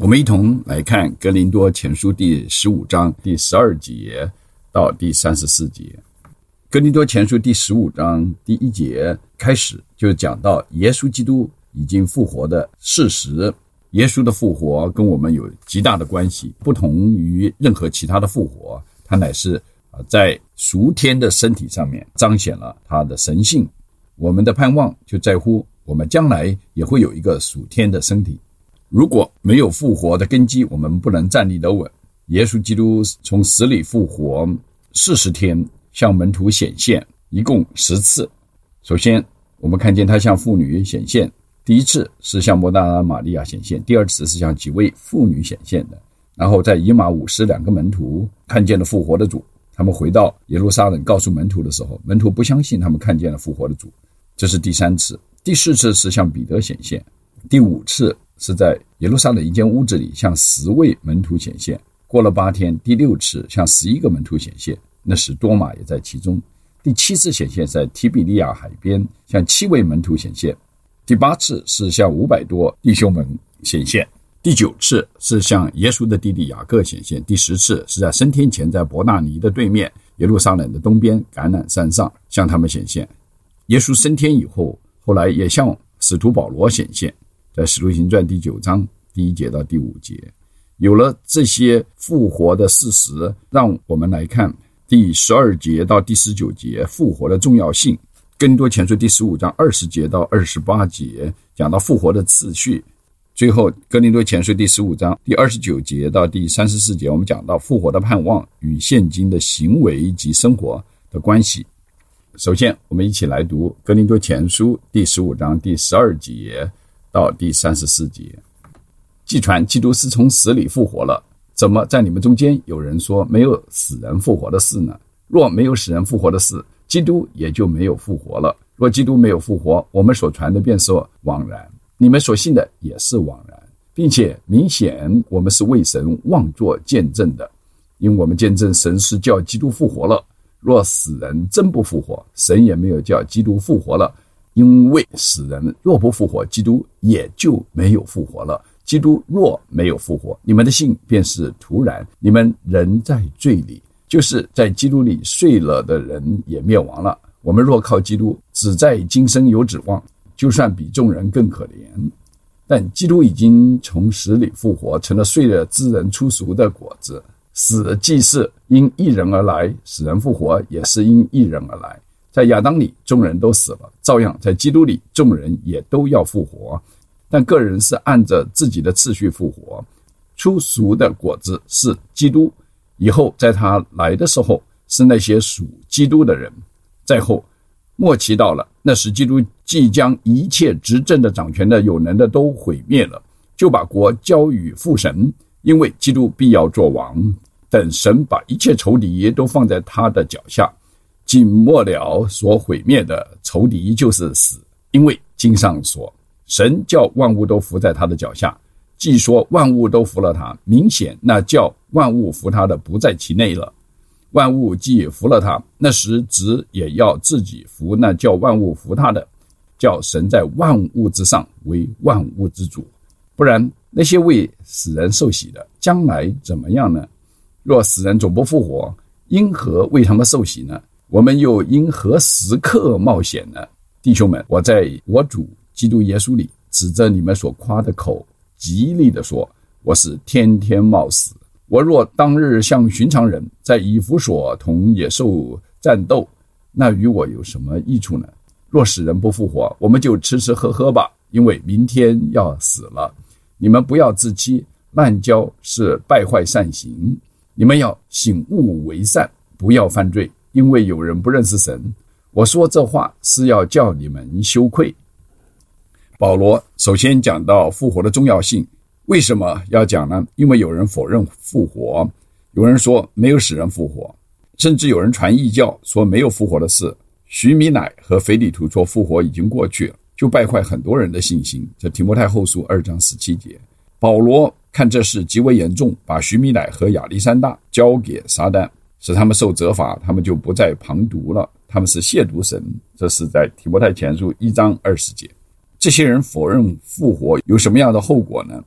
我们一同来看哥林多前书第15章第12节到第34节。哥林多前书第15章第1节开始就讲到耶稣基督已经复活的事实。耶稣的复活跟我们有极大的关系，不同于任何其他的复活，它乃是在属天的身体上面彰显了他的神性。我们的盼望就在乎我们将来也会有一个属天的身体。如果没有复活的根基，我们不能站立得稳。耶稣基督从死里复活40天，向门徒显现，一共10次。首先我们看见他向妇女显现，第一次是向抹大拉玛利亚显现，第二次是向几位妇女显现的。然后在以马忤斯2个门徒看见了复活的主，他们回到耶路撒冷告诉门徒的时候，门徒不相信他们看见了复活的主，这是第3次。第4次是向彼得显现，第5次是在耶路撒冷一间屋子里向10位门徒显现，过了8天，第6次向11个门徒显现，那时多马也在其中。第7次显现在提比利亚海边，向7位门徒显现。第8次是向500多弟兄们显现。第9次是向耶稣的弟弟雅各显现。第10次是在升天前在伯大尼的对面耶路撒冷的东边橄榄山上向他们显现。耶稣升天以后，后来也向使徒保罗显现，在使徒行传第9章第1节到第5节。有了这些复活的事实，让我们来看第12节到第19节复活的重要性。哥林多前书第15章20节到28节讲到复活的次序。最后哥林多前书第15章第29节到第34节，我们讲到复活的盼望与现今的行为及生活的关系。首先我们一起来读哥林多前书第15章第12节到第34节。既传基督是从死里复活了，怎么在你们中间有人说没有死人复活的事呢？若没有死人复活的事，基督也就没有复活了。若基督没有复活，我们所传的便是枉然，你们所信的也是枉然，并且明显我们是为神妄作见证的，因我们见证神是叫基督复活了。若死人真不复活，神也没有叫基督复活了，因为死人若不复活，基督也就没有复活了。基督若没有复活，你们的信便是徒然，你们仍在罪里，就是在基督里睡了的人也灭亡了。我们若靠基督只在今生有指望，就算比众人更可怜。但基督已经从死里复活，成了睡了之人出熟的果子。死既是因一人而来，死人复活也是因一人而来。在亚当里众人都死了，照样在基督里众人也都要复活，但个人是按着自己的次序复活。出熟的果子是基督，以后在他来的时候是那些属基督的人。再后末期到了，那时基督既将一切执政的、掌权的、有能的都毁灭了，就把国交与父神，因为基督必要做王，等神把一切仇敌都放在他的脚下。仅末了所毁灭的仇敌就是死，因为经上说，神叫万物都服在他的脚下。既说万物都服了他，明显那叫万物服他的不在其内了。万物既服了他，那时子也要自己服那叫万物服他的，叫神在万物之上为万物之主。不然那些为死人受洗的将来怎么样呢？若死人总不复活，因何为他们受洗呢？我们又因何时刻冒险呢？弟兄们，我在我主基督耶稣里指着你们所夸的口，极力地说，我是天天冒死。我若当日像寻常人在以弗所同野兽战斗，那与我有什么益处呢？若死人不复活，我们就吃吃喝喝吧，因为明天要死了。你们不要自欺，滥交是败坏善行。你们要醒悟为善，不要犯罪，因为有人不认识神。我说这话是要叫你们羞愧。保罗首先讲到复活的重要性。为什么要讲呢？因为有人否认复活，有人说没有使人复活，甚至有人传异教说没有复活的事。许米乃和腓利图说复活已经过去了，就败坏很多人的信心。这提摩太后书2章17节。保罗看这事极为严重，把许米乃和亚历山大交给撒旦，使他们受责罚，他们就不再旁读了，他们是亵渎神。这是在提摩太前书1章20节。这些人否认复活有什么样的后果呢？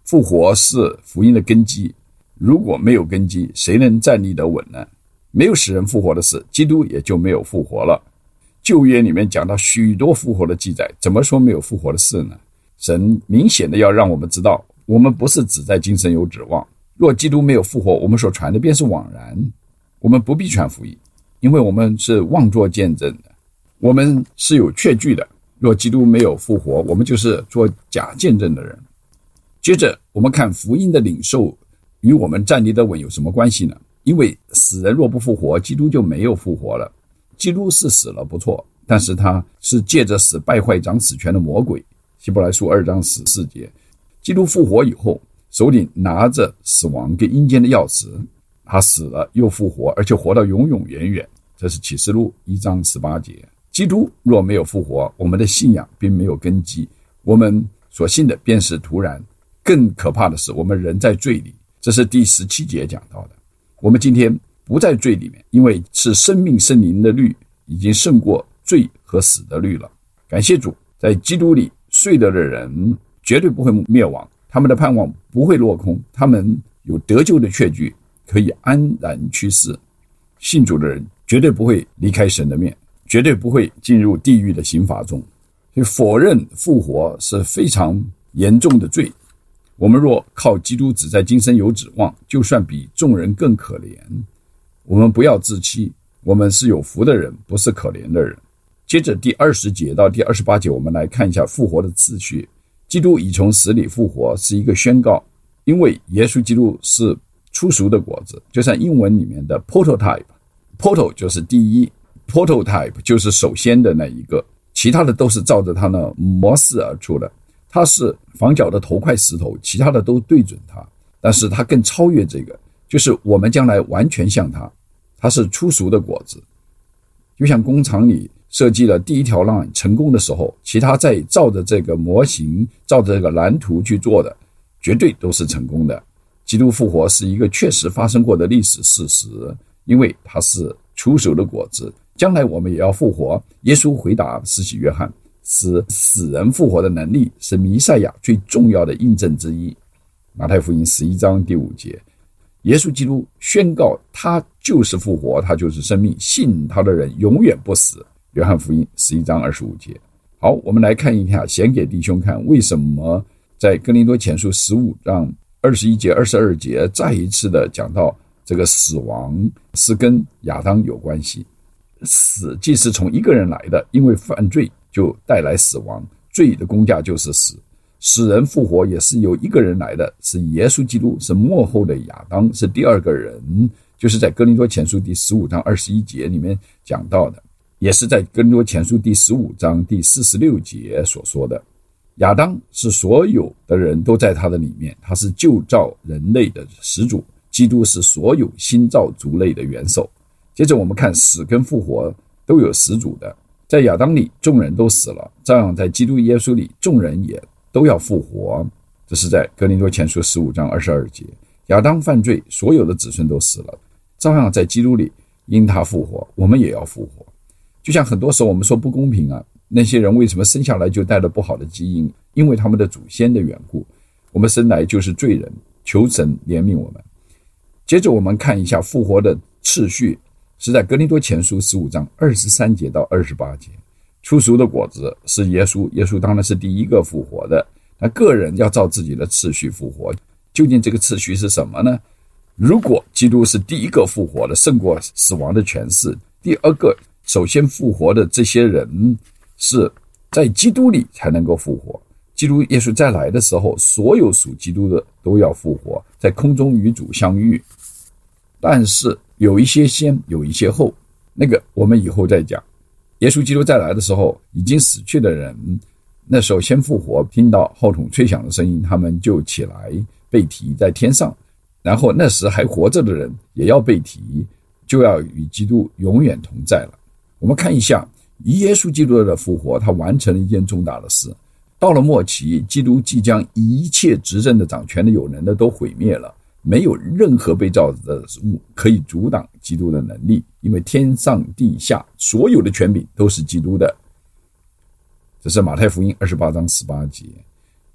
复活是福音的根基，如果没有根基，谁能站立得稳呢？没有使人复活的事，基督也就没有复活了。旧约里面讲到许多复活的记载，怎么说没有复活的事呢？神明显的要让我们知道，我们不是只在今生有指望。若基督没有复活，我们所传的便是枉然，我们不必传福音，因为我们是妄作见证的，我们是有确据的。若基督没有复活，我们就是做假见证的人。接着我们看福音的领受与我们站立得稳有什么关系呢？因为死人若不复活，基督就没有复活了。基督是死了不错，但是他是借着死败坏掌死权的魔鬼。希伯来书2章14节，基督复活以后，手里拿着死亡跟阴间的钥匙，他死了又复活，而且活到永永远远。这是启示录1章18节。基督若没有复活，我们的信仰并没有根基，我们所信的便是徒然。更可怕的是，我们人在罪里，这是第17节讲到的。我们今天不在罪里面，因为是生命圣灵的律已经胜过罪和死的律了。感谢主，在基督里睡了的人绝对不会灭亡，他们的盼望不会落空，他们有得救的确据，可以安然去世。信主的人绝对不会离开神的面，绝对不会进入地狱的刑罚中。所以否认复活是非常严重的罪。我们若靠基督只在今生有指望，就算比众人更可怜。我们不要自欺，我们是有福的人，不是可怜的人。接着第20节到第28节，我们来看一下复活的次序。基督已从死里复活是一个宣告，因为耶稣基督是初熟的果子，就像英文里面的 prototype，proto 就是第一， prototype 就是首先的那一个，其他的都是照着他的模式而出的。他是房角的头块石头，其他的都对准他，但是他更超越这个，就是我们将来完全像他。他是初熟的果子，就像工厂里设计了第一条浪成功的时候，其他再照着这个模型，照着这个蓝图去做的，绝对都是成功的。基督复活是一个确实发生过的历史事实，因为他是初熟的果子，将来我们也要复活。耶稣回答施洗约翰，使死人复活的能力是弥赛亚最重要的印证之一。马太福音11章第5节，耶稣基督宣告他就是复活，他就是生命，信他的人永远不死。约翰福音11章25节。好，我们来看一下，显给弟兄看，为什么在哥林多前书15章21节22节再一次的讲到这个死亡是跟亚当有关系。死既是从一个人来的，因为犯罪就带来死亡，罪的工价就是死。使人复活也是由一个人来的，是耶稣基督，是末后的亚当，是第二个人，就是在哥林多前书第15章21节里面讲到的，也是在哥林多前书第15章第46节所说的。亚当是所有的人都在他的里面，他是旧造人类的始祖，基督是所有新造族类的元首。接着我们看死跟复活都有始祖的，在亚当里众人都死了，照样在基督耶稣里众人也都要复活。这是在哥林多前书15章22节。亚当犯罪，所有的子孙都死了，照样在基督里因他复活，我们也要复活。就像很多时候我们说不公平啊，那些人为什么生下来就带了不好的基因？因为他们的祖先的缘故，我们生来就是罪人，求神怜悯我们。接着我们看一下复活的次序，是在哥林多前书15章23节到28节。初熟的果子是耶稣，耶稣当然是第一个复活的，那个人要照自己的次序复活。究竟这个次序是什么呢？如果基督是第一个复活的，胜过死亡的权势，第二个首先复活的这些人是在基督里才能够复活。基督耶稣再来的时候，所有属基督的都要复活，在空中与主相遇。但是有一些先，有一些后，那个我们以后再讲。耶稣基督再来的时候，已经死去的人，那时候先复活，听到号筒吹响的声音，他们就起来被提在天上，然后那时还活着的人也要被提，就要与基督永远同在了。我们看一下耶稣基督的复活，他完成了一件重大的事。到了末期，基督即将一切执政的、掌权的、有能的都毁灭了，没有任何被造的物可以阻挡基督的能力，因为天上地下所有的权柄都是基督的。这是马太福音28章18节。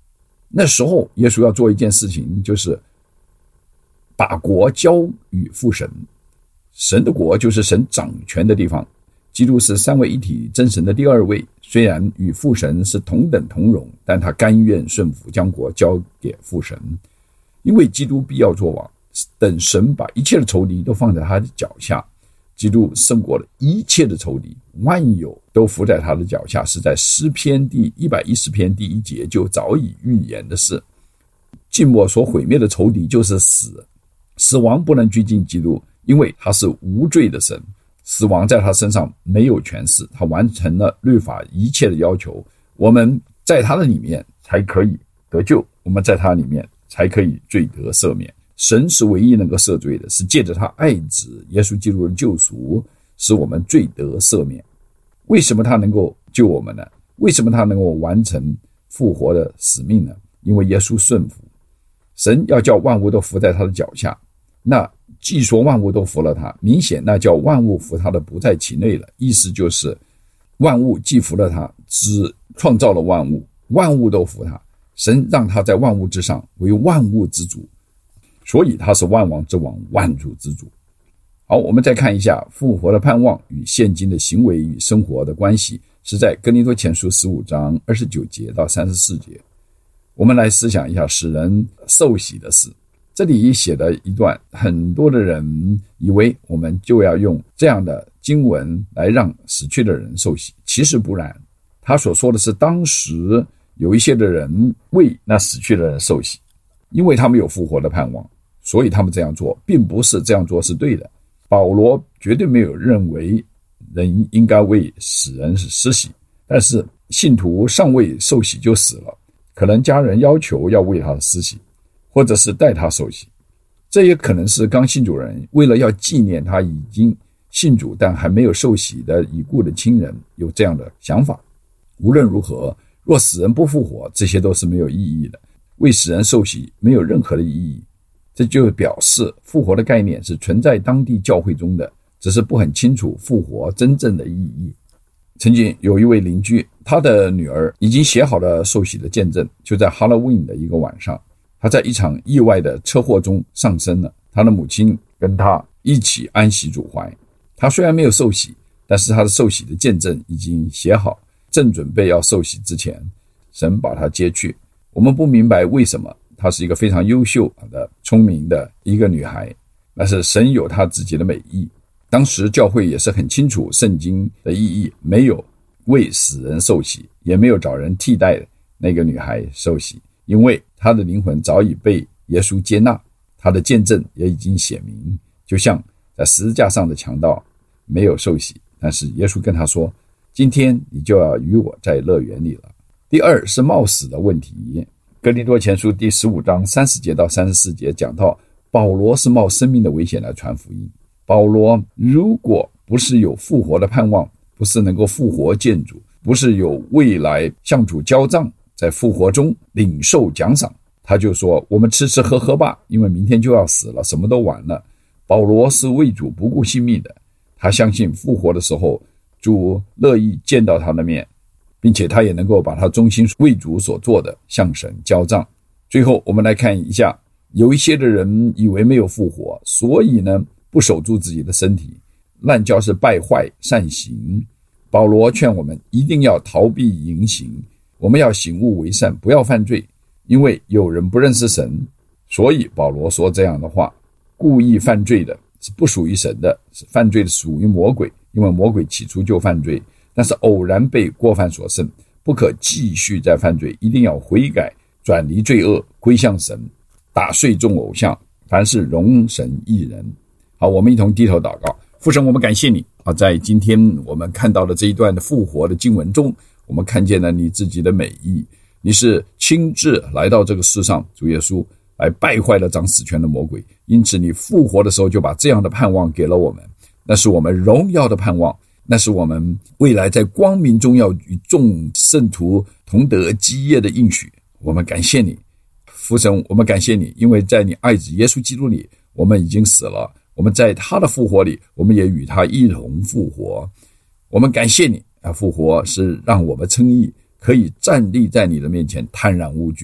那时候耶稣要做一件事情，就是把国交与父神。神的国就是神掌权的地方，基督是三位一体真神的第二位，虽然与父神是同等同荣，但他甘愿顺服，将国交给父神。因为基督必要作王，等神把一切的仇敌都放在他的脚下，基督胜过了一切的仇敌，万有都伏在他的脚下，是在诗篇第110篇第1节就早已预言的事。尽末所毁灭的仇敌就是死，死亡不能拘禁基督，因为他是无罪的神，死亡在他身上没有权势，他完成了律法一切的要求，我们在他的里面才可以得救，我们在他里面才可以罪得赦免。神是唯一能够赦罪的，是借着他爱子耶稣基督的救赎，使我们罪得赦免。为什么他能够救我们呢？为什么他能够完成复活的使命呢？因为耶稣顺服，神要叫万物都伏在他的脚下。那既说万物都服了他，明显那叫万物服他的不在其内了，意思就是万物既服了他，只创造了万物，万物都服他，神让他在万物之上，为万物之主，所以他是万王之王，万主之主。好，我们再看一下复活的盼望与现今的行为与生活的关系，是在哥林多前书15章29节到34节。我们来思想一下使人受洗的事。这里写了一段，很多的人以为我们就要用这样的经文来让死去的人受洗，其实不然。他所说的是当时有一些的人为那死去的人受洗，因为他们有复活的盼望，所以他们这样做，并不是这样做是对的。保罗绝对没有认为人应该为死人施洗，但是信徒尚未受洗就死了，可能家人要求要为他施洗，或者是代他受洗，这也可能是刚信主人为了要纪念他已经信主但还没有受洗的已故的亲人有这样的想法。无论如何，若死人不复活，这些都是没有意义的，为死人受洗没有任何的意义。这就表示复活的概念是存在当地教会中的，只是不很清楚复活真正的意义。曾经有一位邻居，他的女儿已经写好了受洗的见证，就在 Halloween 的一个晚上，他在一场意外的车祸中丧生了，他的母亲跟他一起安息主怀。他虽然没有受洗，但是他的受洗的见证已经写好，正准备要受洗之前，神把他接去。我们不明白为什么，她是一个非常优秀的聪明的一个女孩，但是神有他自己的美意。当时教会也是很清楚圣经的意义，没有为死人受洗，也没有找人替代那个女孩受洗，因为她的灵魂早已被耶稣接纳，她的见证也已经写明。就像在十字架上的强盗没有受洗，但是耶稣跟他说，今天你就要与我在乐园里了。第二是冒死的问题。哥林多前书第15章30节到34节讲到，保罗是冒生命的危险来传福音。保罗如果不是有复活的盼望，不是能够复活见主，不是有未来向主交账，在复活中领受奖赏，他就说我们吃吃喝喝吧，因为明天就要死了，什么都完了。保罗是为主不顾性命的，他相信复活的时候主乐意见到他的面，并且他也能够把他忠心为主所做的向神交账。最后我们来看一下，有一些的人以为没有复活，所以呢不守住自己的身体，滥交是败坏善行。保罗劝我们一定要逃避淫行，我们要醒悟为善，不要犯罪，因为有人不认识神，所以保罗说这样的话。故意犯罪的是不属于神的，是犯罪的属于魔鬼，因为魔鬼起初就犯罪，但是偶然被过犯所胜，不可继续再犯罪，一定要悔改，转离罪恶，归向神，打碎众偶像，凡是荣神益人。好，我们一同低头祷告。父神，我们感谢你啊！在今天我们看到的这一段的复活的经文中，我们看见了你自己的美意，你是亲自来到这个世上，主耶稣来败坏了掌死权的魔鬼，因此你复活的时候就把这样的盼望给了我们，那是我们荣耀的盼望，那是我们未来在光明中要与众圣徒同得基业的应许。我们感谢你，父神，我们感谢你，因为在你爱子耶稣基督里，我们已经死了，我们在他的复活里，我们也与他一同复活。我们感谢你啊！复活是让我们称义，可以站立在你的面前坦然无惧。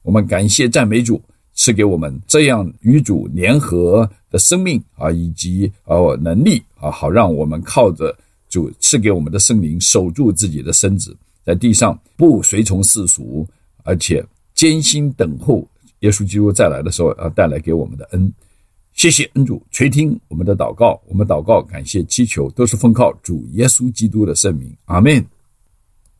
我们感谢赞美主，赐给我们这样与主联合的生命以及能力好让我们靠着主赐给我们的圣灵守住自己的身子，在地上不随从世俗，而且艰辛等候耶稣基督再来的时候带来给我们的恩。谢谢恩主垂听我们的祷告，我们祷告感谢祈求都是奉靠主耶稣基督的圣名，阿们。